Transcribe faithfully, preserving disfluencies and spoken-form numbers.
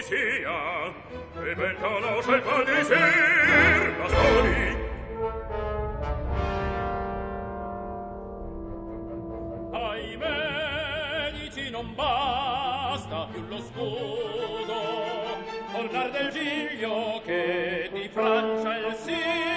ci sia, e ben conosce il padre sir, bastoni. Ai medici non basta più lo scudo, col dar del Giglio che di Francia il sì